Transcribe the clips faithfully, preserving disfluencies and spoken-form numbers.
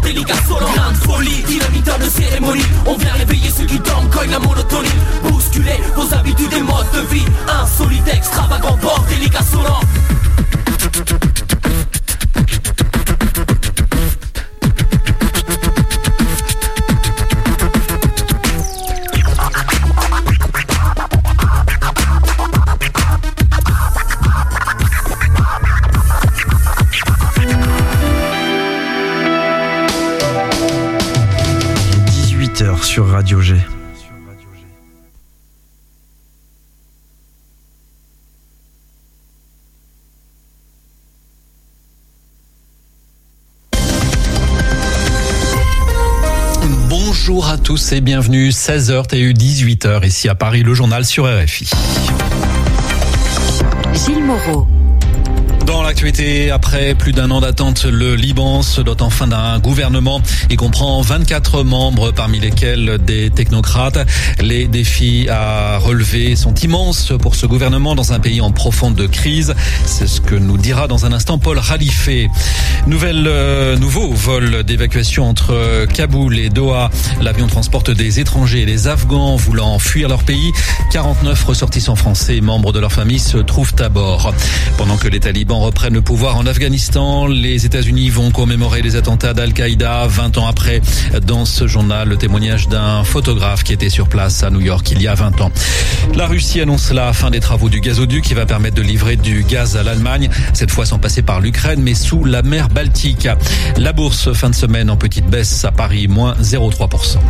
bordélique insolent. Grain de folie, dynamiteur de cérémonie. On vient réveiller ceux qui dorment, cogne la monotonie. Bousculer vos habitudes et modes de vie. Insolite, extravagant, bordélique insolent. Sur Radio G. Bonjour à tous et bienvenue, seize heures T U, dix-huit heures, ici à Paris, le journal sur R F I. Gilles Moreau. Dans l'actualité, après plus d'un an d'attente, le Liban se dote enfin d'un gouvernement. Il comprend vingt-quatre membres, parmi lesquels des technocrates. Les défis à relever sont immenses pour ce gouvernement dans un pays en profonde crise. C'est ce que nous dira dans un instant Paul Khalife. Nouvelle, euh, nouveau vol d'évacuation entre Kaboul et Doha. L'avion transporte des étrangers et des Afghans voulant fuir leur pays. quarante-neuf ressortissants français et membres de leur famille se trouvent à bord. Pendant que les talibans reprennent le pouvoir en Afghanistan, les États-Unis vont commémorer les attentats d'Al-Qaïda vingt ans après. Dans ce journal, le témoignage d'un photographe qui était sur place à New York il y a vingt ans. La Russie annonce la fin des travaux du gazoduc qui va permettre de livrer du gaz à l'Allemagne, cette fois sans passer par l'Ukraine, mais sous la mer Baltique. La bourse fin de semaine en petite baisse à Paris, moins zéro virgule trois pour cent.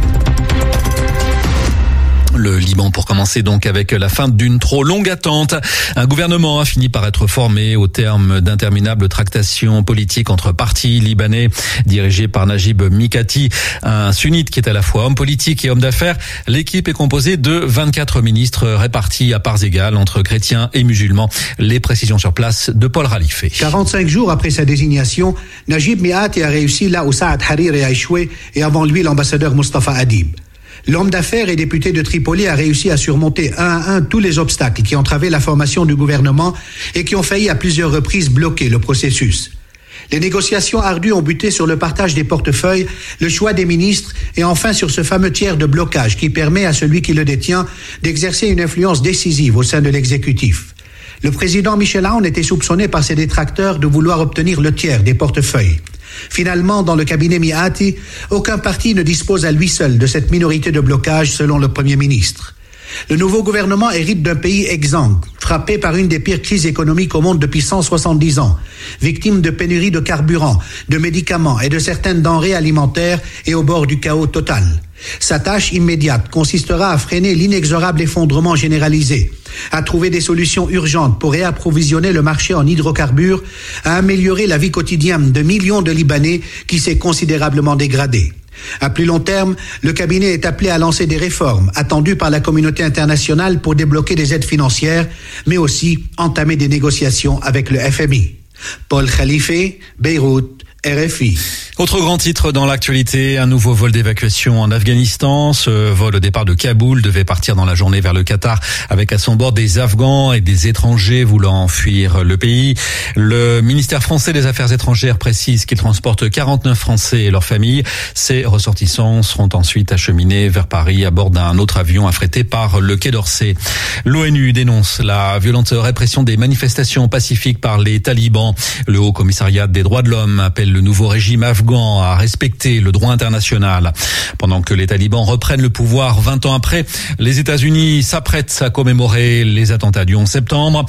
Le Liban pour commencer donc avec la fin d'une trop longue attente. Un gouvernement a fini par être formé au terme d'interminables tractations politiques entre partis libanais dirigés par Najib Mikati, un sunnite qui est à la fois homme politique et homme d'affaires. L'équipe est composée de vingt-quatre ministres répartis à parts égales entre chrétiens et musulmans. Les précisions sur place de Paul Khalife. quarante-cinq jours après sa désignation, Najib Mikati a réussi là où Saad Hariri a échoué et avant lui l'ambassadeur Mustafa Adib. L'homme d'affaires et député de Tripoli a réussi à surmonter un à un tous les obstacles qui entravaient la formation du gouvernement et qui ont failli à plusieurs reprises bloquer le processus. Les négociations ardues ont buté sur le partage des portefeuilles, le choix des ministres et enfin sur ce fameux tiers de blocage qui permet à celui qui le détient d'exercer une influence décisive au sein de l'exécutif. Le président Michel Aoun était soupçonné par ses détracteurs de vouloir obtenir le tiers des portefeuilles. Finalement, dans le cabinet Mikati, aucun parti ne dispose à lui seul de cette minorité de blocage selon le Premier ministre. Le nouveau gouvernement hérite d'un pays exsangue, frappé par une des pires crises économiques au monde depuis cent soixante-dix ans, victime de pénuries de carburant, de médicaments et de certaines denrées alimentaires et au bord du chaos total. Sa tâche immédiate consistera à freiner l'inexorable effondrement généralisé, à trouver des solutions urgentes pour réapprovisionner le marché en hydrocarbures, à améliorer la vie quotidienne de millions de Libanais qui s'est considérablement dégradée. À plus long terme, le cabinet est appelé à lancer des réformes attendues par la communauté internationale pour débloquer des aides financières, mais aussi entamer des négociations avec le F M I. Paul Khalife, Beyrouth, R F I. Autre grand titre dans l'actualité, un nouveau vol d'évacuation en Afghanistan. Ce vol au départ de Kaboul devait partir dans la journée vers le Qatar avec à son bord des Afghans et des étrangers voulant fuir le pays. Le ministère français des Affaires étrangères précise qu'il transporte quarante-neuf Français et leurs familles. Ces ressortissants seront ensuite acheminés vers Paris à bord d'un autre avion affrété par le Quai d'Orsay. L'ONU dénonce la violente répression des manifestations pacifiques par les talibans. Le Haut Commissariat des droits de l'homme appelle le nouveau régime afghan à respecter le droit international. Pendant que les talibans reprennent le pouvoir vingt ans après, les États-Unis s'apprêtent à commémorer les attentats du onze septembre.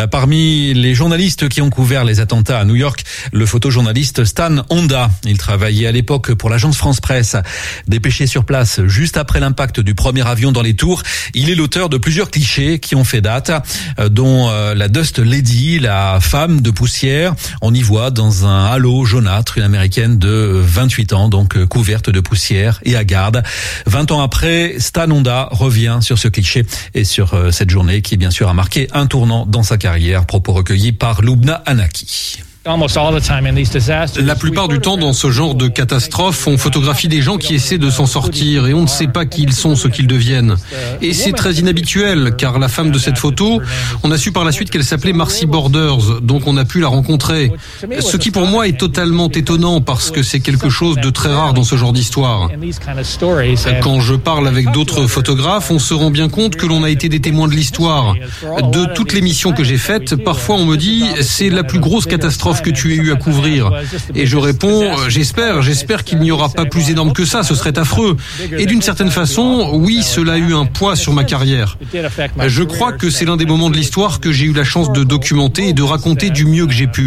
Parmi les journalistes qui ont couvert les attentats à New York, le photojournaliste Stan Honda. Il travaillait à l'époque pour l'agence France Presse. Dépêché sur place juste après l'impact du premier avion dans les tours, il est l'auteur de plusieurs clichés qui ont fait date, dont la Dust Lady, la femme de poussière. On y voit dans un halo jaunâtre une américaine de vingt-huit ans, donc couverte de poussière et à garde. vingt ans après, Stan Honda revient sur ce cliché et sur cette journée qui, bien sûr, a marqué un tournant dans sa carrière. Propos recueillis par Loubna Anaki. La plupart du temps, dans ce genre de catastrophe, on photographie des gens qui essaient de s'en sortir et on ne sait pas qui ils sont, ce qu'ils deviennent. Et c'est très inhabituel, car la femme de cette photo, on a su par la suite qu'elle s'appelait Marcy Borders, donc on a pu la rencontrer. Ce qui pour moi est totalement étonnant parce que c'est quelque chose de très rare dans ce genre d'histoire. Quand je parle avec d'autres photographes, on se rend bien compte que l'on a été des témoins de l'histoire. De toutes les missions que j'ai faites, parfois on me dit « c'est la plus grosse catastrophe que tu aies eu à couvrir ». Et je réponds « j'espère, j'espère qu'il n'y aura pas plus énorme que ça, ce serait affreux ». Et d'une certaine façon, oui, cela a eu un poids sur ma carrière. Je crois que c'est l'un des moments de l'histoire que j'ai eu la chance de documenter et de raconter du mieux que j'ai pu.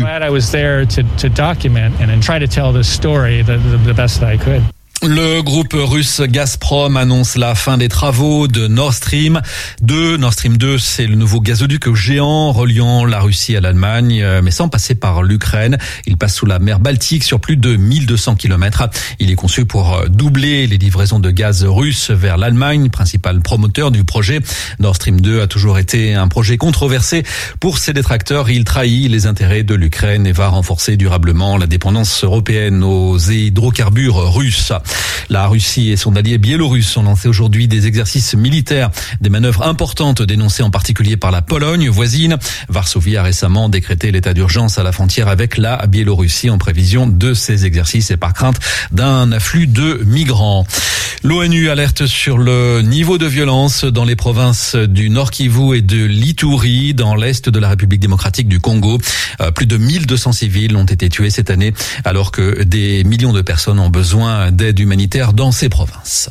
Le groupe russe Gazprom annonce la fin des travaux de Nord Stream deux. Nord Stream deux, c'est le nouveau gazoduc géant reliant la Russie à l'Allemagne, mais sans passer par l'Ukraine. Il passe sous la mer Baltique sur plus de mille deux cents kilomètres. Il est conçu pour doubler les livraisons de gaz russe vers l'Allemagne, principal promoteur du projet. Nord Stream deux a toujours été un projet controversé. Pour ses détracteurs, il trahit les intérêts de l'Ukraine et va renforcer durablement la dépendance européenne aux hydrocarbures russes. La Russie et son allié biélorusse ont lancé aujourd'hui des exercices militaires, des manœuvres importantes dénoncées en particulier par la Pologne voisine. Varsovie a récemment décrété l'état d'urgence à la frontière avec la Biélorussie en prévision de ces exercices et par crainte d'un afflux de migrants. L'ONU alerte sur le niveau de violence dans les provinces du Nord Kivu et de l'Ituri dans l'est de la République démocratique du Congo. Euh, plus de mille deux cents civils ont été tués cette année alors que des millions de personnes ont besoin d'aide humanitaire dans ces provinces.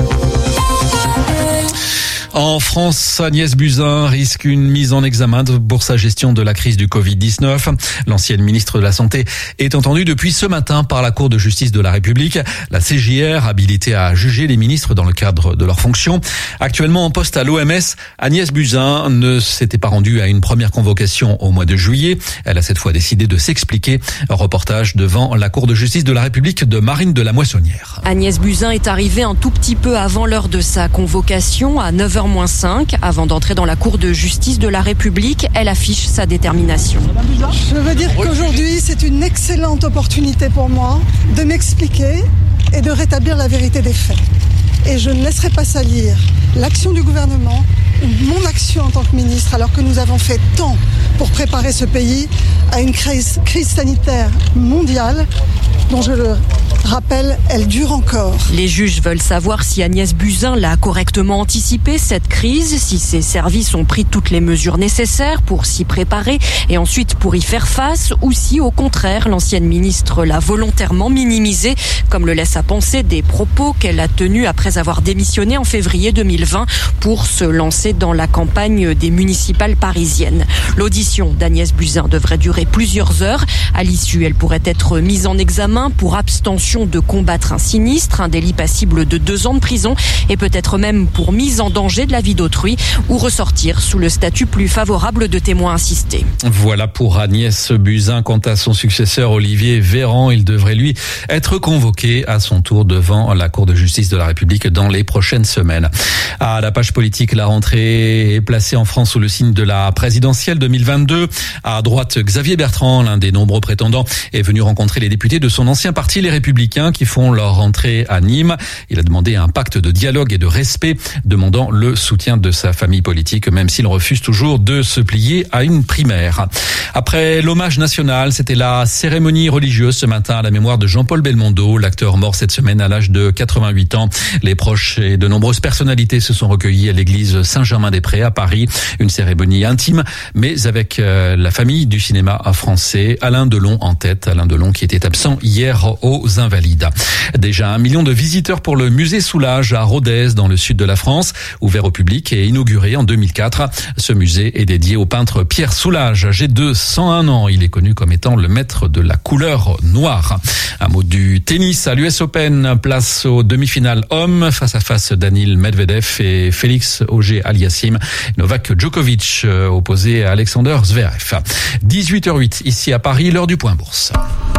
En France, Agnès Buzyn risque une mise en examen pour sa gestion de la crise du covid dix-neuf. L'ancienne ministre de la Santé est entendue depuis ce matin par la Cour de justice de la République. La C J R, habilitée à juger les ministres dans le cadre de leurs fonctions. Actuellement en poste à l'O M S, Agnès Buzyn ne s'était pas rendue à une première convocation au mois de juillet. Elle a cette fois décidé de s'expliquer. Reportage devant la Cour de justice de la République de Marine de la Moissonnière. Agnès Buzyn est arrivée un tout petit peu avant l'heure de sa convocation, à neuf heures moins cinq. Avant d'entrer dans la Cour de justice de la République, elle affiche sa détermination. Je veux dire qu'aujourd'hui, c'est une excellente opportunité pour moi de m'expliquer et de rétablir la vérité des faits. Et je ne laisserai pas salir l'action du gouvernement ou mon action en tant que ministre, alors que nous avons fait tant pour préparer ce pays à une crise, crise sanitaire mondiale dont, je le rappelle, elle dure encore. Les juges veulent savoir si Agnès Buzyn l'a correctement anticipé, cette crise, si ses services ont pris toutes les mesures nécessaires pour s'y préparer et ensuite pour y faire face, ou si, au contraire, l'ancienne ministre l'a volontairement minimisé, comme le laisse à penser des propos qu'elle a tenus après avoir démissionné en février deux mille vingt pour se lancer dans la campagne des municipales parisiennes. L'audition d'Agnès Buzyn devrait durer plusieurs heures. À l'issue, elle pourrait être mise en examen pour abstention de combattre un sinistre, un délit passible de deux ans de prison et peut-être même pour mise en danger de la vie d'autrui ou ressortir sous le statut plus favorable de témoin assisté. Voilà pour Agnès Buzyn. Quant à son successeur Olivier Véran, il devrait lui être convoqué à son tour devant la Cour de justice de la République dans les prochaines semaines. À la page politique, la rentrée est placée en France sous le signe de la présidentielle deux mille vingt-deux. À droite, Xavier Bertrand, l'un des nombreux prétendants, est venu rencontrer les députés de son ancien parti, les Républicains, qui font leur rentrée à Nîmes. Il a demandé un pacte de dialogue et de respect, demandant le soutien de sa famille politique, même s'il refuse toujours de se plier à une primaire. Après l'hommage national, c'était la cérémonie religieuse ce matin à la mémoire de Jean-Paul Belmondo, l'acteur mort cette semaine à l'âge de quatre-vingt-huit ans. Les proches et de nombreuses personnalités se sont recueillis à l'église Saint-Germain-des-Prés à Paris. Une cérémonie intime, mais avec euh, la famille du cinéma français, Alain Delon en tête. Alain Delon qui était absent hier aux Invalides. Déjà un million de visiteurs pour le musée Soulages à Rodez dans le sud de la France, ouvert au public et inauguré en deux mille quatre. Ce musée est dédié au peintre Pierre Soulages, âgé de cent un ans. Il est connu comme étant le maître de la couleur noire. Un mot du tennis à l'U S Open, place aux demi-finales hommes, face à face Daniil Medvedev et Félix Auger-Aliassime. Novak Djokovic opposé à Alexander Zverev. dix-huit heures huit ici à Paris, l'heure du point bourse.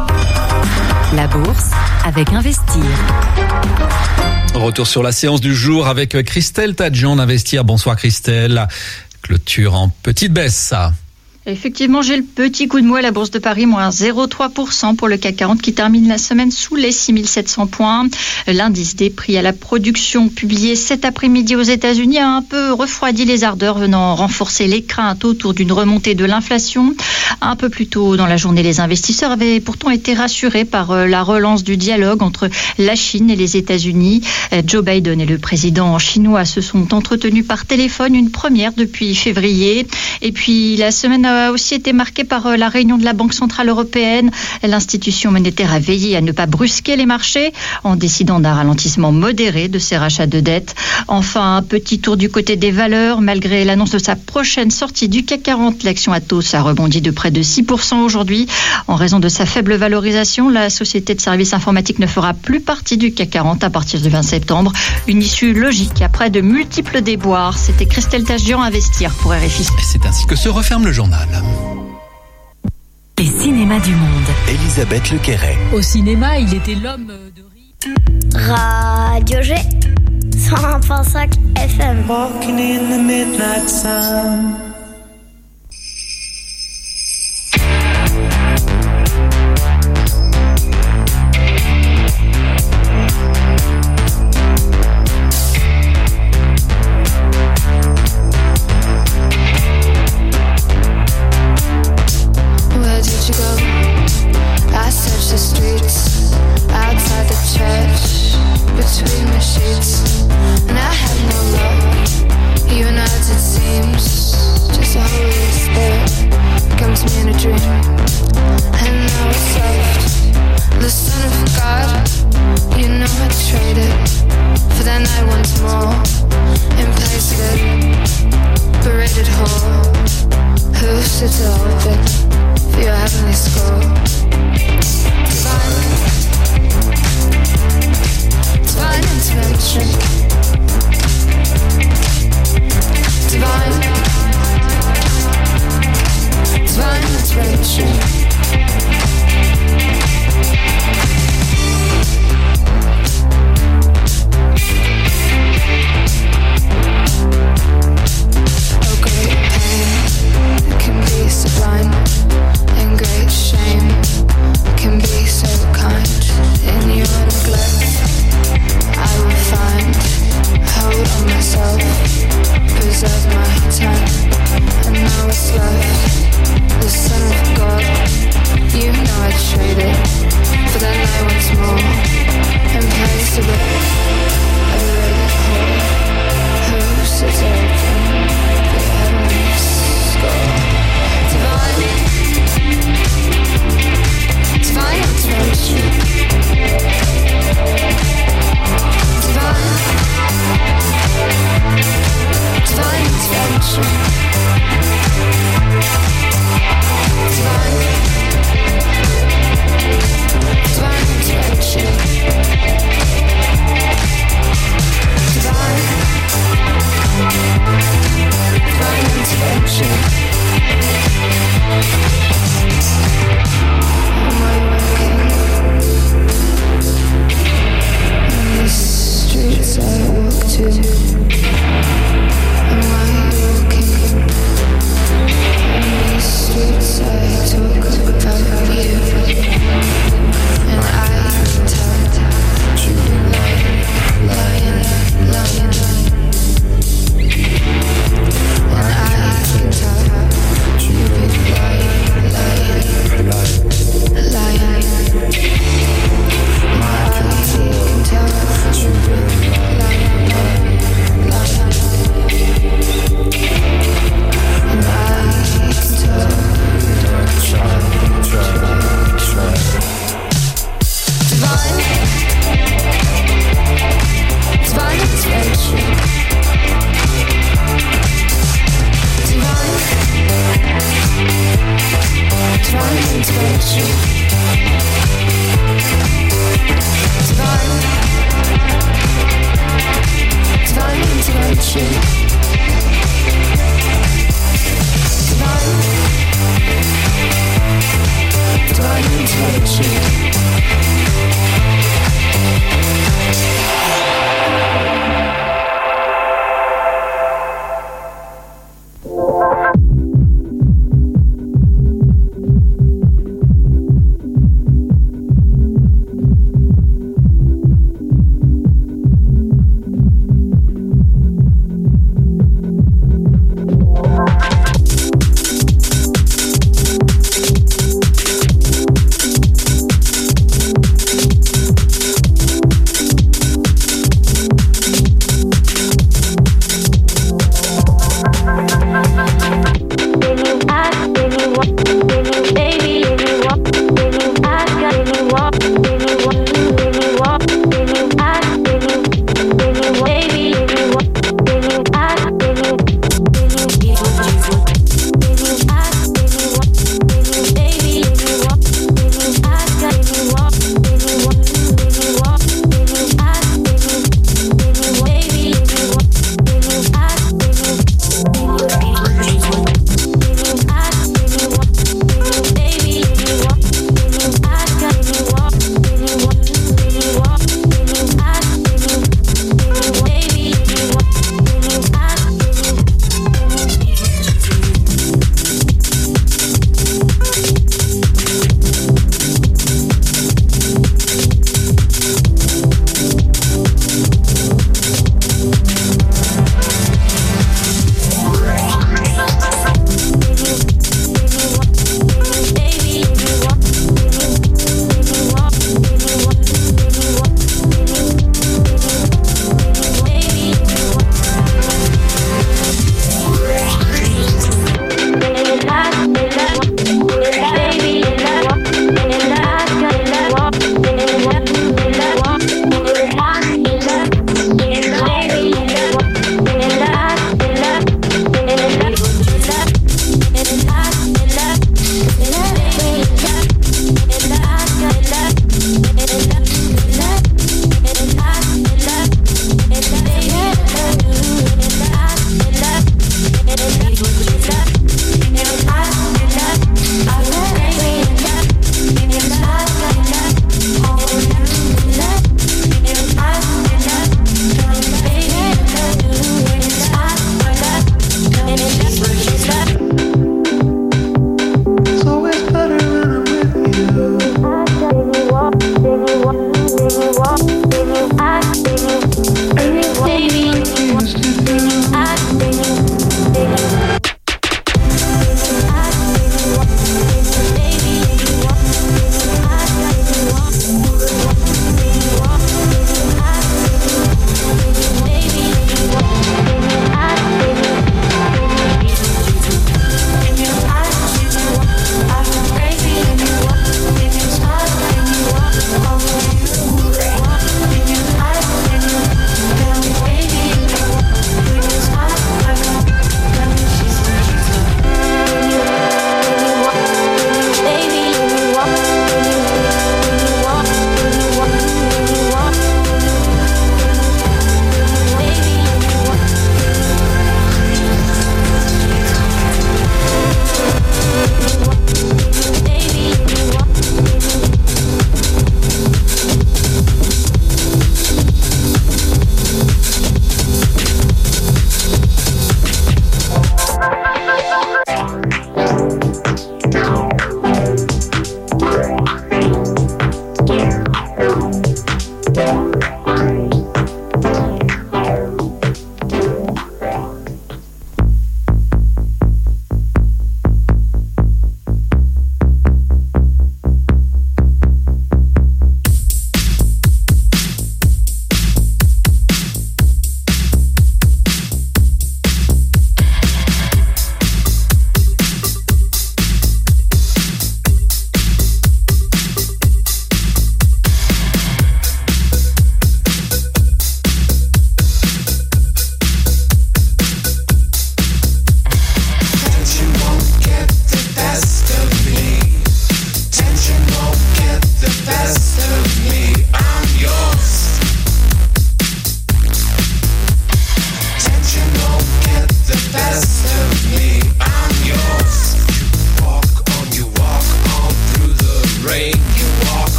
La bourse avec Investir. Retour sur la séance du jour avec Christelle Tadjian d'Investir. Bonsoir Christelle. Clôture en petite baisse. Effectivement, j'ai le petit coup de mou à la Bourse de Paris, moins zéro virgule trois pour cent pour le C A C quarante qui termine la semaine sous les six mille sept cents points. L'indice des prix à la production publié cet après-midi aux États-Unis a un peu refroidi les ardeurs, venant renforcer les craintes autour d'une remontée de l'inflation. Un peu plus tôt dans la journée, les investisseurs avaient pourtant été rassurés par la relance du dialogue entre la Chine et les États-Unis. Joe Biden et le président chinois se sont entretenus par téléphone, une première depuis février. Et puis la semaine a a aussi été marquée par la réunion de la Banque Centrale Européenne. L'institution monétaire a veillé à ne pas brusquer les marchés en décidant d'un ralentissement modéré de ses rachats de dettes. Enfin, un petit tour du côté des valeurs. Malgré l'annonce de sa prochaine sortie du C A C quarante, l'action Atos a rebondi de près de six pour cent aujourd'hui. En raison de sa faible valorisation, la société de services informatiques ne fera plus partie du C A C quarante à partir du vingt septembre. Une issue logique après de multiples déboires. C'était Christelle Tagian, Investir pour R F I. C'est ainsi que se referme le journal. Les cinémas du monde. Elisabeth Lequéret. Au cinéma, il était l'homme de... Radio G, cent un virgule cinq F M. Walking in the midnight sun.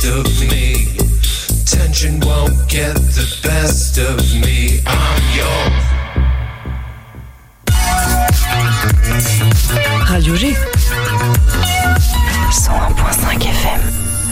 best of me. Tension won't get the best of me. I'm yours. Radio G cent un virgule cinq F M.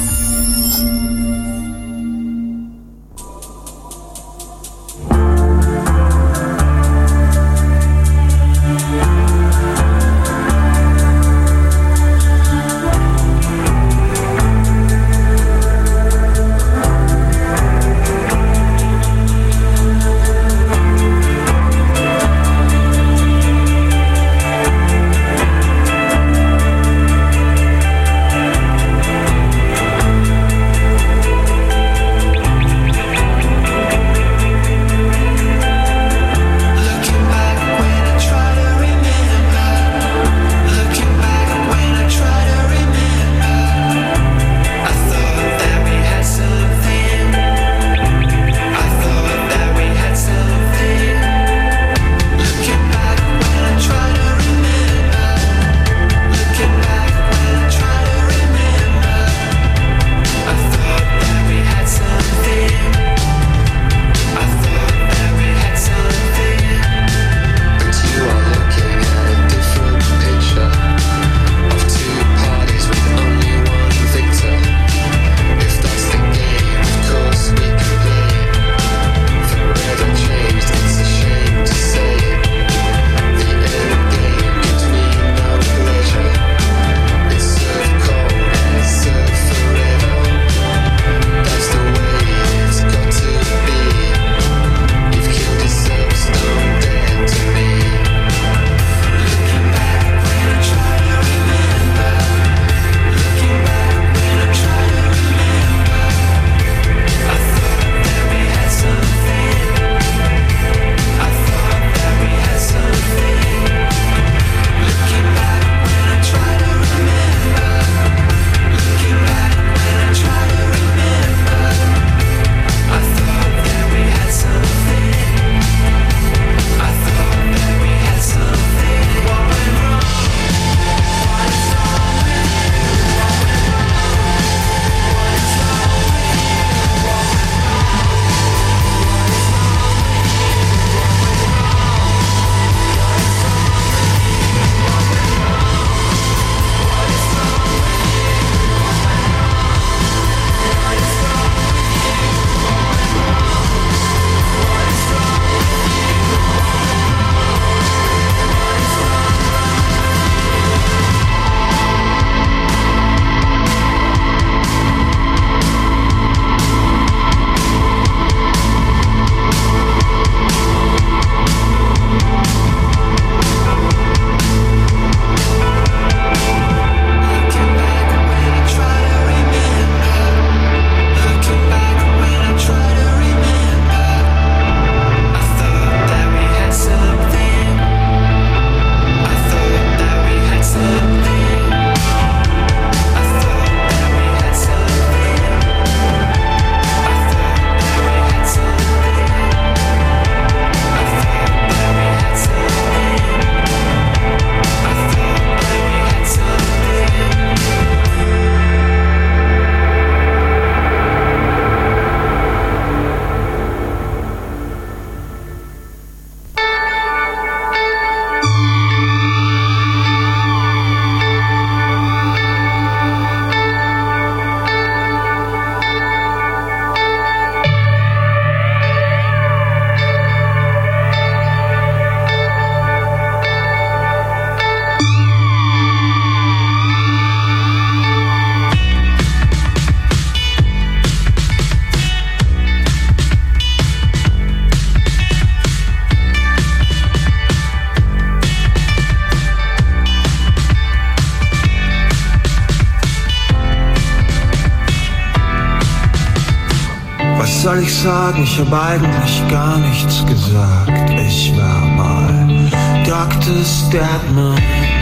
Was soll ich sagen? Ich hab eigentlich gar nichts gesagt. Ich war mal Doktor Statman,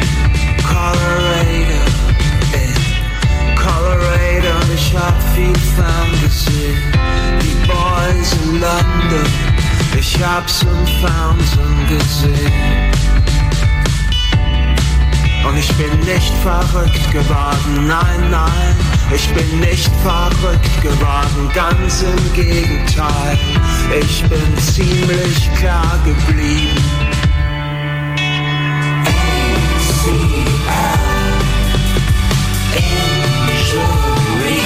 Colorado, in Colorado. Und ich hab viel Fern gesehen, die Boys in London. Ich hab's im Fernsehen gesehen. Und ich bin nicht verrückt geworden, nein, nein. Ich bin nicht verrückt geworden, ganz im Gegenteil. Ich bin ziemlich klar geblieben. A C L Injuries,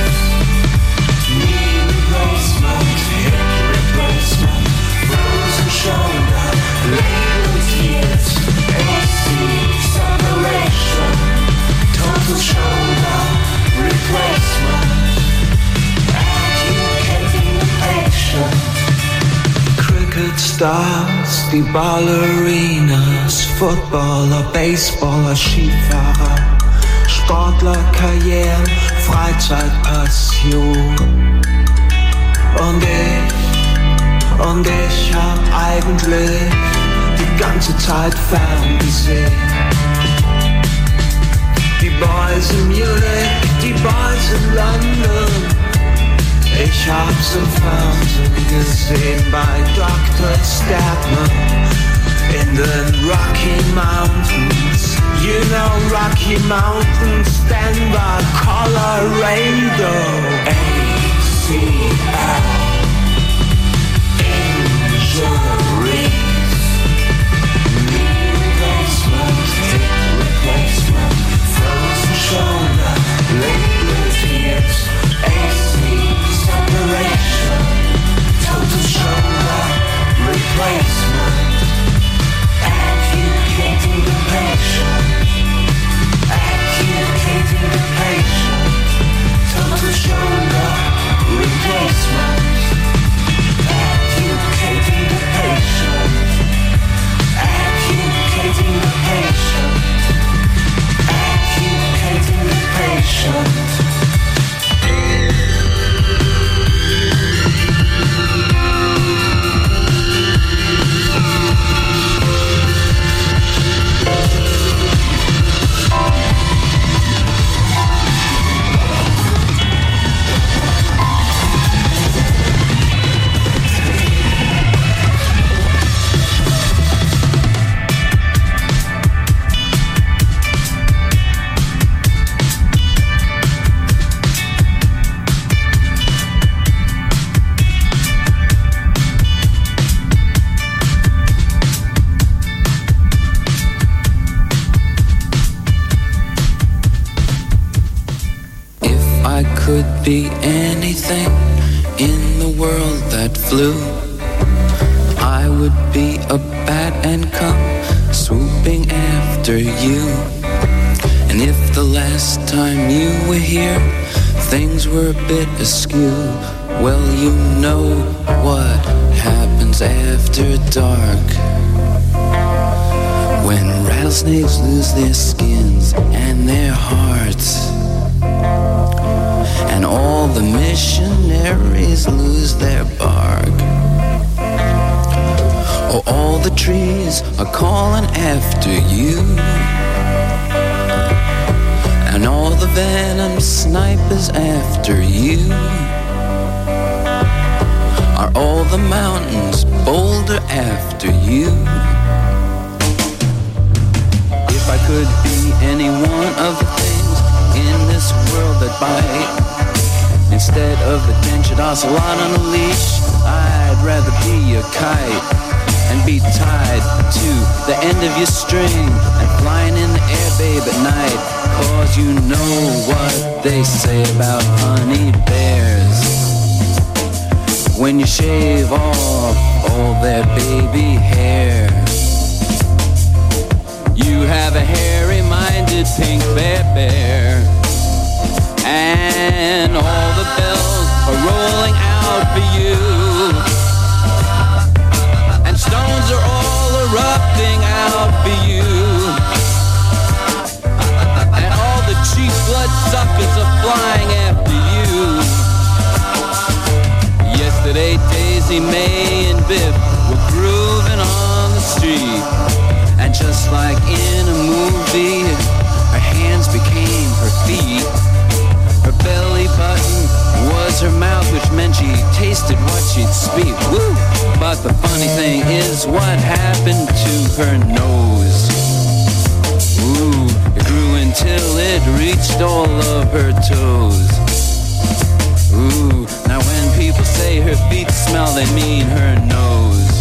knee replacement, hip replacement, frozen shoulder, label tears, A C separation, total shoulder replacement, educating the patient. Cricket stars, die Ballerinas, Footballer, Baseballer, Skifahrer, Sportler, Karriere, Freizeit, Passion. Und ich, und ich hab eigentlich die ganze Zeit ferngesehen. Die Boys in Munich, die Boys in London. Ich hab's im Fernsehen gesehen bei Doktor Statman in den Rocky Mountains. You know Rocky Mountains, Denver, Colorado. A C L Injuries, knee replacement, hip replacement, frozen shoulder, label tears, A C separation, total shoulder replacement, educating the patient, educating the patient, total shoulder replacement, educating the patient, educating the patient, educating the patient. Could be anything in the world that flew, I would be a bat and come swooping after you. And if the last time you were here things were a bit askew, well, you know what happens after dark, when rattlesnakes lose their skins and their hearts, and all the missionaries lose their bark. Oh, all the trees are calling after you, and all the venom snipers after you. Are all the mountains bolder after you? If I could be any one of the things in this world that bite, instead of the dentured ocelot on a leash, I'd rather be a kite and be tied to the end of your string and flying in the air, babe, at night. Cause you know what they say about honey bears, when you shave off all their baby hair. You have a hairy-minded pink bear bear, and all the bells are rolling out for you, and stones are all erupting out for you, and all the cheap bloodsuckers are flying after you. Yesterday Daisy May and Biff were grooving on the street, and just like in a movie, her hands became her feet. Her belly button was her mouth, which meant she tasted what she'd speak. Woo! But the funny thing is, what happened to her nose? Ooh, it grew until it reached all of her toes. they mean her nose.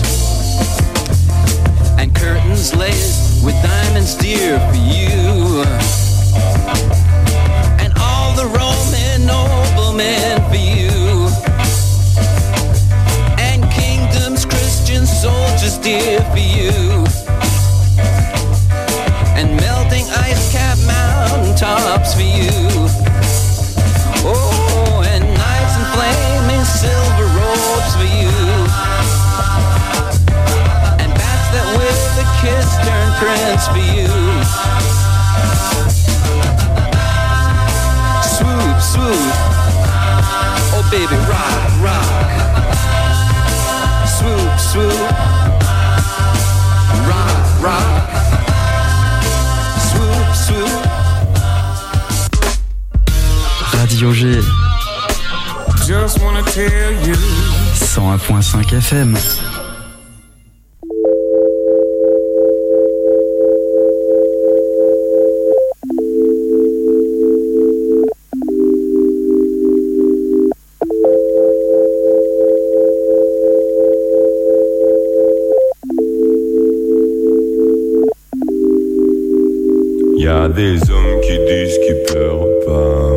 And curtains laced with diamonds dear for you. And all the Roman noblemen for you. And kingdoms, Christian soldiers dear for you. And melting ice-capped mountaintops for you. Oh, and knights in flaming silver robes for you. And bats that with a kiss turn prince for you. Swoop, swoop. Oh, baby, rock, rock. Swoop, swoop. Rock, rock. Swoop, swoop. Radio G. Just wanna tell you. cent un virgule cinq F M. Y a des hommes qui disent qu'ils pleurent pas.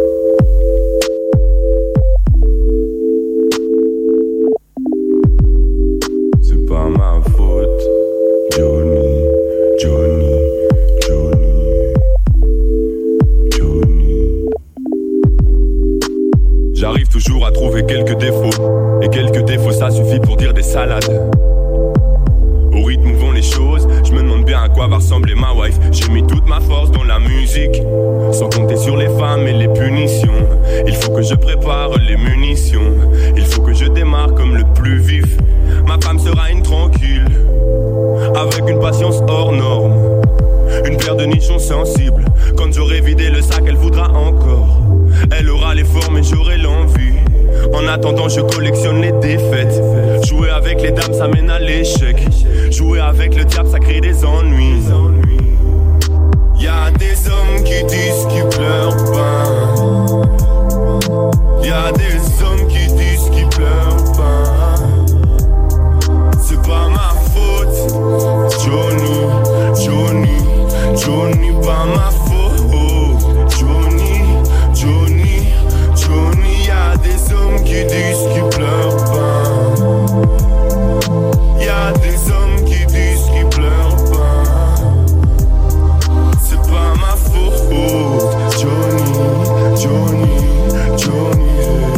C'est pas ma faute, Johnny, Johnny, Johnny, Johnny. J'arrive toujours à trouver quelques défauts. Et quelques défauts ça suffit pour dire des salades. Au rythme où vont les choses, je me demande bien à quoi va ressembler ma wife. J'ai mis toute ma force dans la musique, sans compter sur les femmes et les punitions. Il faut que je prépare les munitions, il faut que je démarre comme le plus vif. Ma femme sera une tranquille, avec une patience hors norme. Une paire de nichons sensibles, quand j'aurai vidé le sac elle voudra encore. Elle aura les formes et j'aurai l'envie. En attendant je collectionne les défaites. Jouer avec les dames ça mène à l'échec. Jouer avec le diable ça crée des ennuis. Y'a des hommes qui disent qu'ils pleurent pas. Y'a des hommes qui disent qu'ils pleurent pas. C'est pas ma faute, Johnny, Johnny, Johnny, pas ma faute. Johnny, Johnny, Johnny, y'a des hommes qui disent qu'ils pleurent pas. Y'a des hommes qui disent qu'ils pleurent pas. C'est pas ma faute, Johnny, Johnny, Johnny,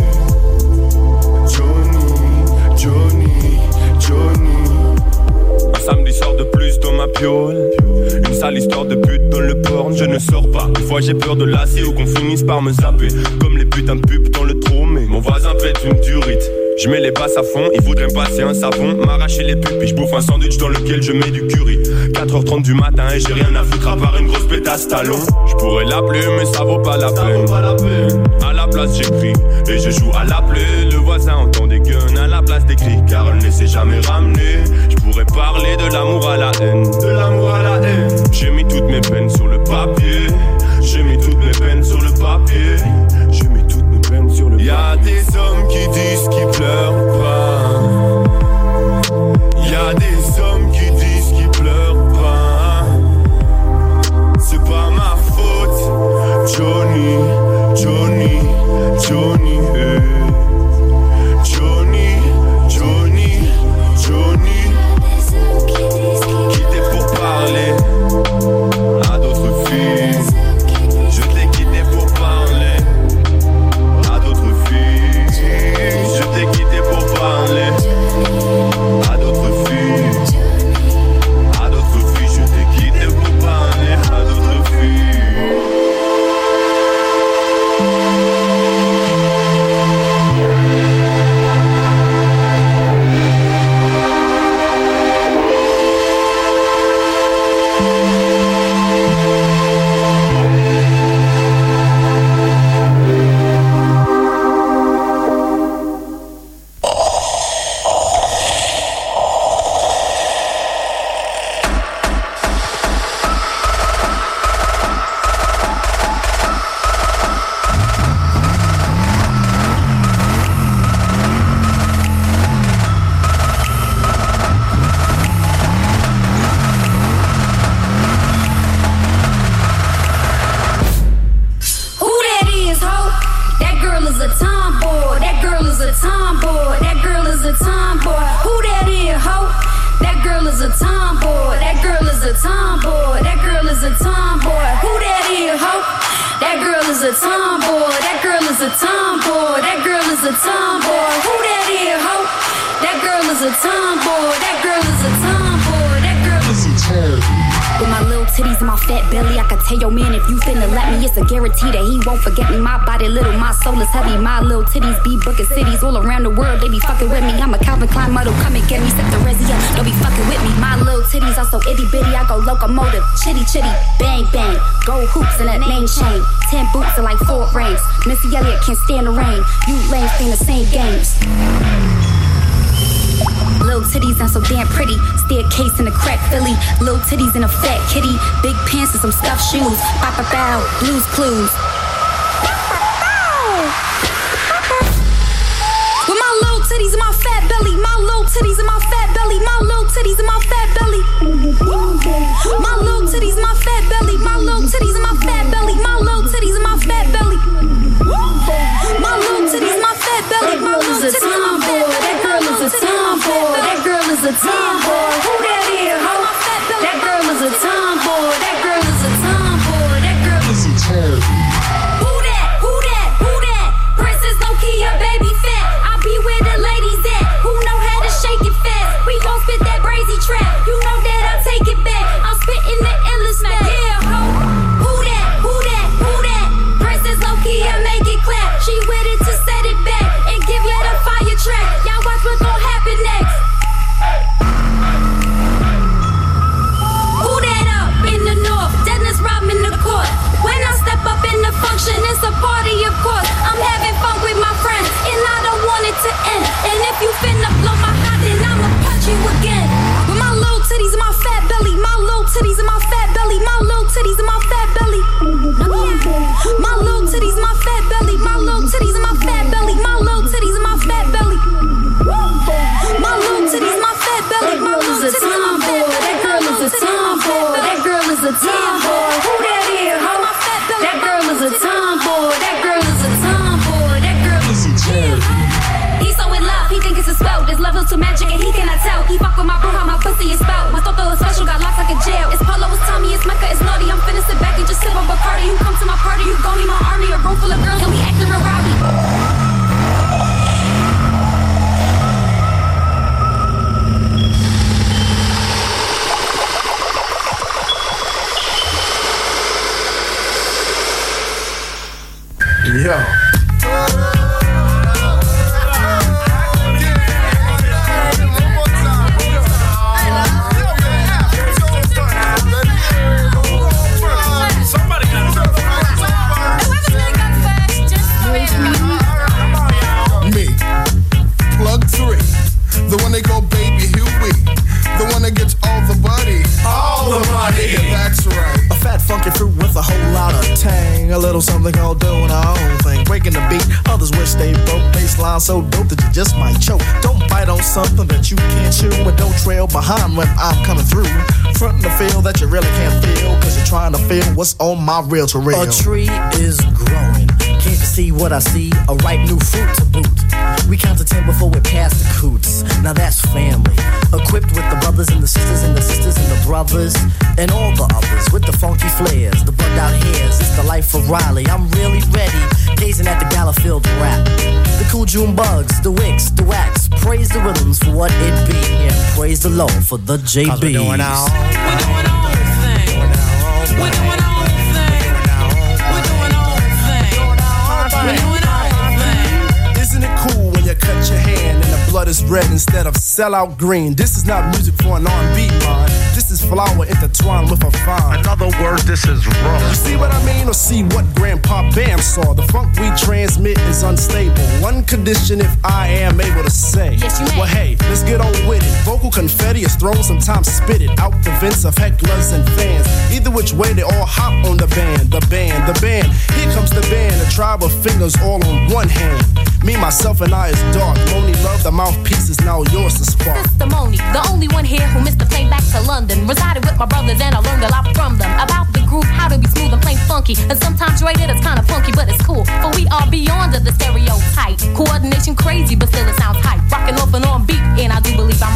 Johnny, Johnny, Johnny. Un samedi sort de plus dans ma piole. Une sale histoire de pute dans le porn, je ne sors pas. Des fois j'ai peur de lasser ou qu'on finisse par me zapper. Comme les putains de pubs dans le trou, mais mon voisin pète une durite. Je mets les basses à fond, il voudrait me passer un savon, m'arracher les pupilles, je bouffe un sandwich dans lequel je mets du curry. quatre heures trente du matin et j'ai rien à foutre à part une grosse pétasse talon. Je pourrais l'appeler mais ça vaut pas la peine. À la place j'écris et je joue à l'appeler. Le voisin entend des guns à la place des cris, car elle ne s'est jamais ramenée. Je pourrais parler de l'amour à la haine, de l'amour à la haine. J'ai mis toutes mes peines sur le papier. J'ai mis toutes mes peines sur le papier. J'ai mis toutes mes peines sur le papier. Y'a des hommes qui disent qu'ils pleurent pas. Y'a des hommes qui disent qu'ils pleurent pas. C'est pas ma faute, Johnny, Johnny, Johnny, hey. Johnny, Johnny, Johnny. Quitté pour parler à d'autres filles. Je t'ai quitté pour parler à d'autres filles. Je t'ai quitté pour parler à d'autres filles. À d'autres filles, je t'ai quitté pour parler à d'autres filles. a tomboy. That girl is a tomboy. That girl is a tomboy. Who that is, ho? That girl is a tomboy. That girl is a tomboy. That girl is a tomboy. Who that is, ho? That girl is a tomboy. That girl is a tomboy. That girl is a tomboy. With my little titties and my fat belly, I can tell your man if you finna let me, it's a guarantee that he won't forget me. My body little, my soul is heavy. My little titties be booking cities all around the world. They be fucking with me. I'm a Calvin Klein model, come and get me. Set the resi up, don't be fucking with me. My little titties are so itty bitty, I go locomotive, chitty chitty, bang bang. Gold hoops and that name chain. Ten boots and like four rings. Missy Elliott can't stand the rain. You lames playing the same games. Little titties and so damn pretty. Staircase in a crack Philly. Little titties and a fat kitty. Big pants and some stuffed shoes. Bow bow bow. Blues Clues. With my little titties and my fat belly. My little titties and my fat belly. My little titties and my fat belly. My little titties and my fat belly. My little titties and my fat belly. My little titties and my fat belly. My little titties and my fat belly. My little titties and my fat belly. That girl is a tomboy. That girl is a tomboy. Who that is, ho? That girl is a tomboy. That girl is a tomboy. That girl is a tomboy. Who that? Who that? Who that? Princess Nokia, baby fat. I be where the ladies at. Who know how to shake it fast? We gon' spit that brazy trap. You know that I take it back. I'm spitting the illest back. Yeah, ho. Who that? Who that? Who that? Princess Nokia, make it clap. She with it to set it back and give you the fire track. Y'all watch what gon' happen next. Who that up in the north? Dennis Rodman the court. When I step up in the function, it's a party, of course. I'm having fun with my friends, and I don't want it to end. And if you finna blow my hot, then I'ma punch you again. With my little titties and my fat belly, my little titties and my fat belly, my little titties and my fat belly. My little titties and my fat belly, my little titties and my fat belly, my little titties and my fat belly. My little titties and my fat belly, my little titties and my fat belly. That girl is a tomboy. That girl is a tomboy. Who that is, ho? That girl is a tomboy. That girl is a tomboy. That girl is a tomboy. He's so in love, he think it's a spell. This level's too magic and he cannot tell. He fuck with my bro, how my pussy is spout. My toto is special, got locks like a jail. It's Polo, it's Tommy, it's Mecca, it's naughty. I'm finna sit back and just sip on Bacardi. You come to my party, you gon' need my army. A room full of girls, and we acting real rowdy. Yo. Me, plug three, the one they call Baby Huey, the one that gets all the buddy, all the money. Yeah, that's right. A fat funky fruit with a whole lot of tang. A little something called doing our own thing. Breaking the beat, others wish they broke. Baseline so dope that you just might choke. Don't bite on something that you can't chew. And don't trail behind when I'm coming through. Frontin' the feel that you really can't feel. Cause you're trying to feel what's on my reel to reel. A tree is growing. Can't you see what I see? A ripe new fruit to boot. We count to ten before we pass the coots. Now that's family. Equipped with the brothers and the sisters and the sisters and the brothers. And all the others with the funky flares. The bugged out hairs. It's the life of Riley. I'm really ready. Gazing at the gala filled rap. The cool June bugs, the wicks, the wax. Praise the rhythms for what it be. And praise the Lord for the J B's. Cause we're doing our own. We're doing our own thing. We're doing our own thing. We're doing our own thing. We're doing our own thing. Isn't it cool when you cut your hand and the blood is red instead of sellout green? This is not music for an R and B mind. This is flower intertwined with a vine. In other words, this is rough. You see what I mean, or see what Grandpa Bam saw? The funk we transmit is unstable. One condition if I am able to say. Yes, you may. Well, hey, let's get on with it. Vocal confetti is thrown, sometimes spit it out the vents of hecklers and fans. Either which way, they all hop on the band. The band, the band. Here comes the band. A tribe of fingers all on one hand. Me, myself, and I is dark. Moni love, the mouthpiece is now yours to spark. Sister Moni, the only one here who missed the plane back to London. Resided with my brothers and I learned a lot from them. About the groove, how to be smooth and plain funky. And sometimes rated it's kinda funky, but it's cool. For we are beyond the stereotype. Coordination crazy, but still it sounds hype. Rocking off and on beat, and I do believe I'm right.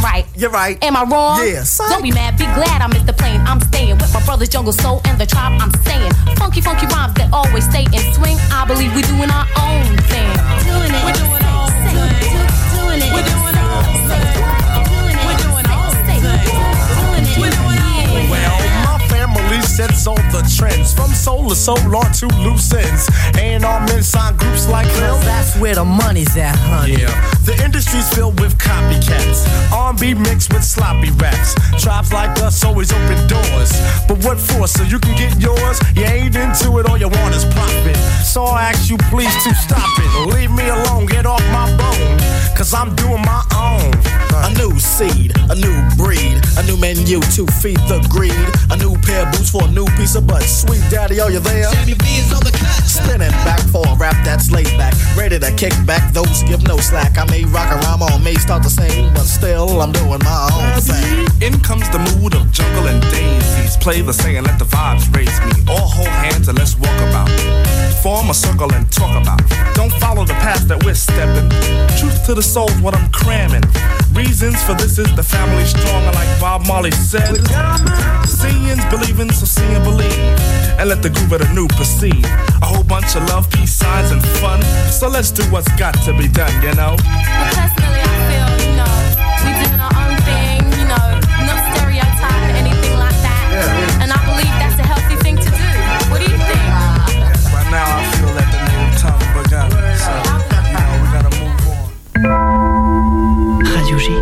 You're right. Am I wrong? Yeah, son. Don't be mad, be glad I missed the plane. I'm staying with my brothers Jungle Soul and the tribe I'm staying. Funky, funky rhymes that always stay in swing. I believe we doing our own thing. Doing it. We're doing our own thing. Doing it. We're doing our own thing. Doing it. We're doing our own thing. Doing it. We're doing our own thing. Well, my family sets all the trends from soul to soul on to loose ends. And our men sign groups like them. That's where the money's at, honey. Yeah, the industry's filled with copycats. R and B mixed with sloppy raps. Tribes like us always open doors. But what for? So you can get yours? You ain't into it, all you want is profit. So I ask you please to stop it. Leave me alone, get off my bone. Cause I'm doing my own. A new seed, a new breed, a new menu to feed the greed. A new pair of boots for a new piece of butt. Sweet daddy, are you there? Sammy B is on the cut. Spinning back for a rap that's laid back. Ready to kick back, those give no slack. I may rock a rhyme or may start to sing, but still I'm doing my own thing. In comes the mood of jungle and daisies. Play the saying, let the vibes raise me. All hold hands and let's walk about. Form a circle and talk about. Don't follow the path that we're stepping. Truth to the soul's what I'm cramming. Reasons for this is the family strong, like Bob Marley said. Seeing's believing, so see and believe. And let the groove of the new proceed. A whole bunch of love, peace, signs, and fun. So let's do what's got to be done, you know? But personally, I feel, you know, we doing our own thing, you know, not stereotype or anything like that. Yeah. And I believe that's a healthy thing to do. What do you think? Right now, I feel like the native tongue begun. So, you know, we gotta move on. Radio G.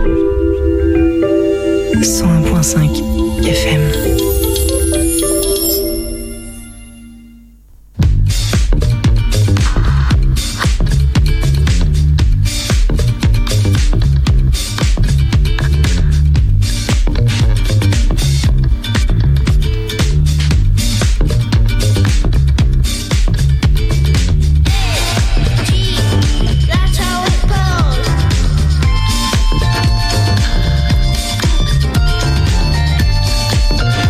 cent un point cinq F M. That's how it goes.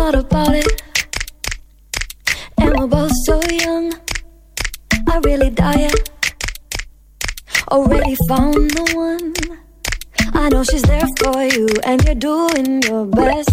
thought about it, and we're both so young. I really died. Already found the one. I know she's there for you, and you're doing your best.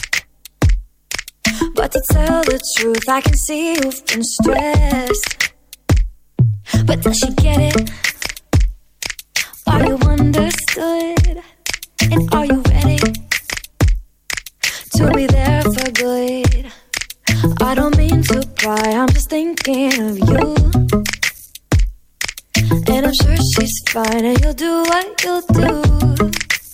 But to tell the truth, I can see you've been stressed. But does she get it? Are you understood? And are you ready to be there for good? I don't mean to pry, I'm just thinking of you. And I'm sure she's fine, and you'll do what you'll do.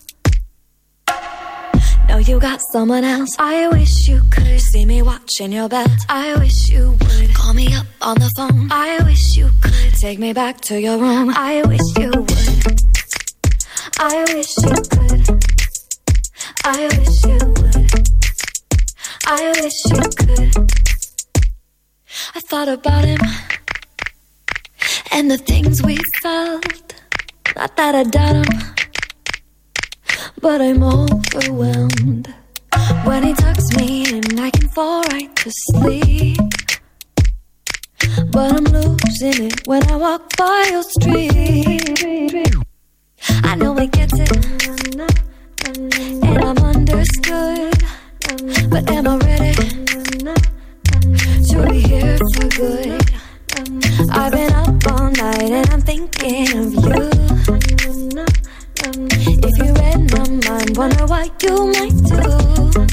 No, you got someone else. I wish you could see me watching your bed. I wish you would call me up on the phone. I wish you could take me back to your room. I wish you would. I wish you could. I wish you would. I wish you could. I thought about him and the things we felt. Not that I doubt him, but I'm overwhelmed. When he tucks me in, I can fall right to sleep. But I'm losing it when I walk by your street. I know he gets it, and I'm understood. But am I ready to be here for good? I've been up all night and I'm thinking of you. If you read my mind, wonder what you might do.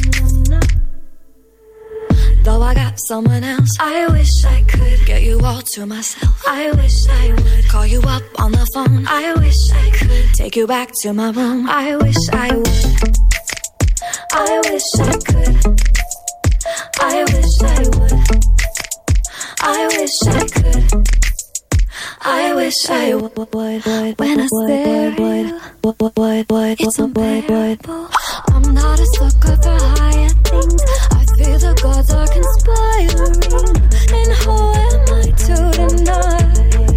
Though I got someone else, I wish I could get you all to myself. I wish I would call you up on the phone. I wish I could take you back to my room. I wish I would. I wish I could. I wish I would. I wish I could. I wish I would. When I stare at you, it's unbearable. I'm not a sucker for higher things. I feel the gods are conspiring. And who am I to deny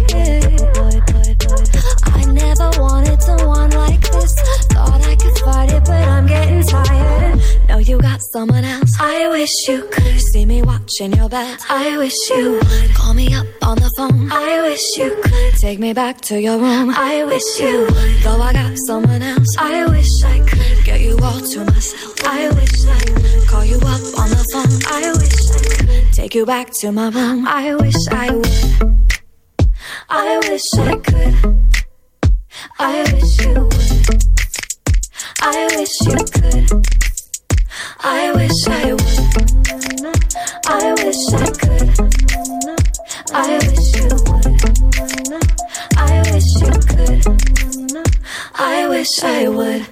it? I never wanted someone like this. Thought I could fight it, but I'm getting tired. No, you got someone else. I wish you could see me watching your bed. I wish you would call me up on the phone. I wish you could take me back to your room. I wish you would. Though I got someone else, I wish I could get you all to myself. I wish I would call you up on the phone. I wish I could take you back to my room. I wish I would. I wish I could. I wish you would. I wish you could. I wish I would. I wish I could. I wish you would. I wish you could. I wish I would.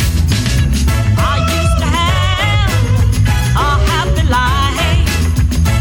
I used to have a happy life.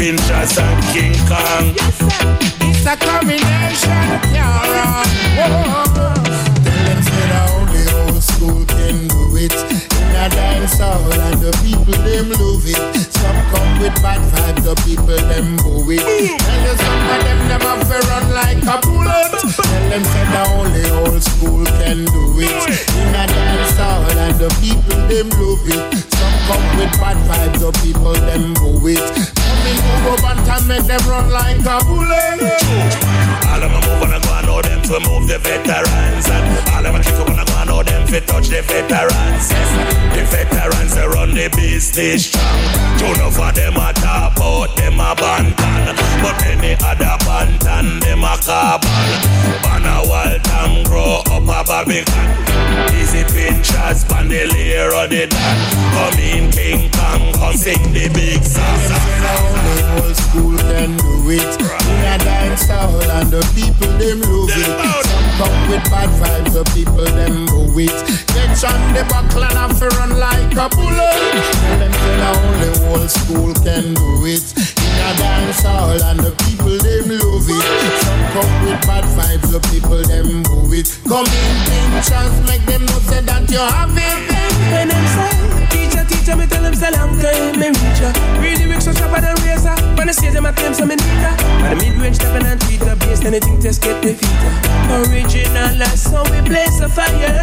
Pinchas and King Kong. It's a combination, yeah. Tell them say the only old school can do it. In a dance hall and the people them love it. Some come with bad vibes, the people them boo it. Tell you some of them never fi run like a bullet. Tell them say the only old school can do it. In a dance hall and the people them love it. Some come with bad vibes, the people them boo it. Come in Ugo Banta, make them run like a bullet. All of them move and go and know them to move the veterans. And all of them kick up and go and know them to touch the veterans. Yes, the veterans they run the business strong. Two enough of them a talk about them a bantan. But any other bantan, them a carbon. Banner Waltham grow up a Babylon. Easy Pinchas, Bandelier or the Dan. Come in King Kong, come sing the big song. The only old school can do it. In a dance hall and the people them love it. Some come with bad vibes, the people them move it. Get on the buckle and have to run like a bullet. Tell them say the only old school can do it. In a dance hall and the people them love it. Some come with bad vibes, the people them move it. Come in, Pinchas, make them know say that you have it. When them say, teacher, teacher, me tell them say long time me reach ya. Read the so sharper than razor. When I see them, I claim some me need ya. But the mid-range stepping and tweeter, based anything just get defeated. Original, that's how we blaze the fire.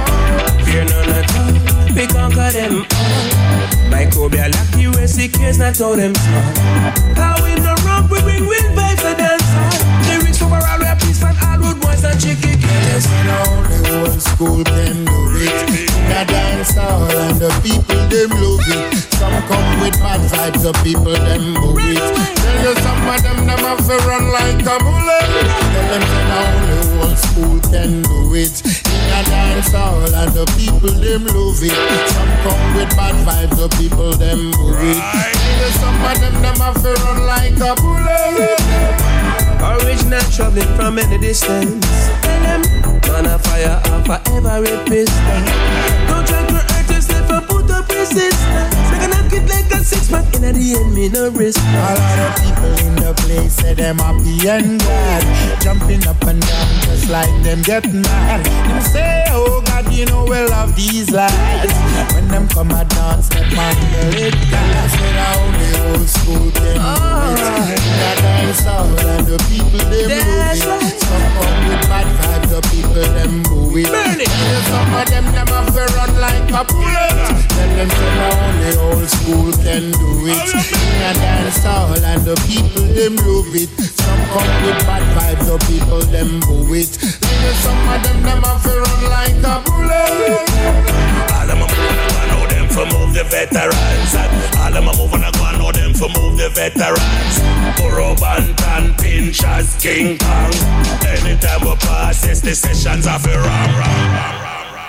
Fear none at all, we conquer them all. Microbial accuracy cares not how them small. How in the rock we bring wind vibes to dance hall. Lyrics overall we are peace and all road boys and chicky killers. The only old school can do it. In a dance hall and the people them love it. Some come with bad vibes, the people them move it. Tell you some of them them have to run like a bullet. Tell them say the only old school can do it. In a dance hall and the people them love it. Some come with bad vibes, the people them move it. Tell you some of them them have to run like a bullet. Original traveling from any distance. Tell them, man a fire off a every piston. Don't try to hurt yourself and put up resistance. They gonna get like a six pack in the end, me no risk. A lot of people in the place say them happy and glad, jumping up and down just like them get mad. Them say, oh God, you know we love these lads. When them come a dance, them handle it. That's what the only old school can do it. That dance hall and the people them move it. Some come with bad vibes, the people them move it. Some of them them have to run like a bullet. Tell them say the only old school can do it. In a dance hall and the people them love it. Some come with bad vibes, the people them move it. Some of them them have to run like a bullet. All of them I know them for move the veterans. All of them move and I go and know them for move the veterans. Burro Bantan, Pinchas, King Kong. Anytime we pass, it's the sessions of a ram, ram, ram, ram.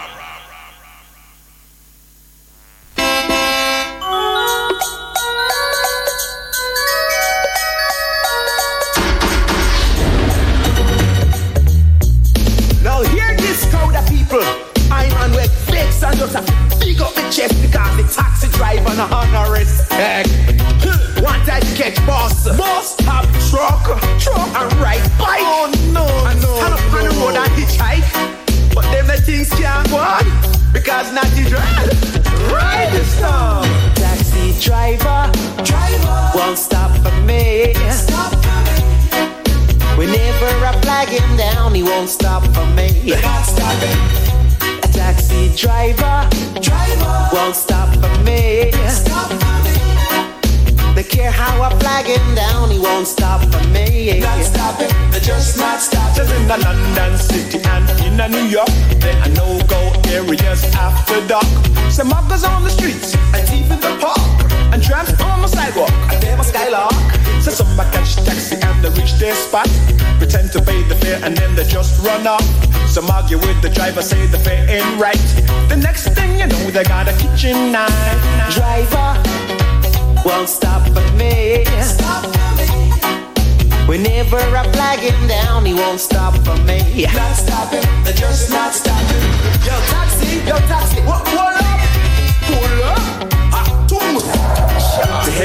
On a honor respect. One time to catch boss, boss top truck, truck and ride bike. Oh no, and no, stand up no. on the road and hitchhike. But them the things can't go on because not you drive. Ride the storm. Taxi driver, driver won't stop for me. Stop for me. Whenever I flag him down, he won't stop for me. Not stopping. Taxi driver, driver won't stop for me. Stop for me. They care how I flag him down, he won't stop for me. Not stopping, they're just not stopping. In the London City and in the New York, there are no-go areas after dark. Some muggers on the streets and thief in the park, and tramps on the sidewalk and them a skylark. So some might catch taxi and they reach their spot, pretend to pay the fare and then they just run off. Some argue with the driver, say the fare ain't right. The next thing you know, they got a kitchen knife. Driver won't stop for me. Stop for me. Whenever I flag him down, he won't stop for me. Not stopping, they're just not stopping. Yo, taxi, yo, taxi, what, what up? Pull up, ah, tum. The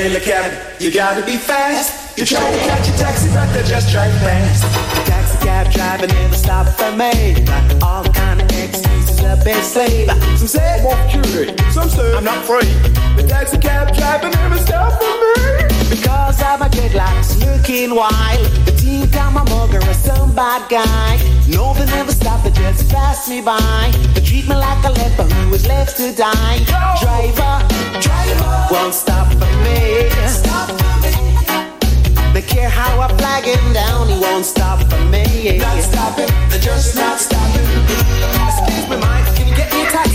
hail a cab, you gotta be fast. You try to catch a taxi, but they just drive past. The taxi cab driver never stop for me. Got all kind of excuses up his sleeve. Some say I'm off cured, some say I'm not free. The taxi cab driver never stop for me. Because of my dreadlocks looking wild. The teen got my mugger or some bad guy. No, they never stop, they just pass me by. They treat me like a leper who was left to die. Driver, driver, won't stop for me. Stop for me. They care how I flag him down, he won't stop for me. Not stopping, they're just not stopping. Excuse me, Mike, can you get me a taxi?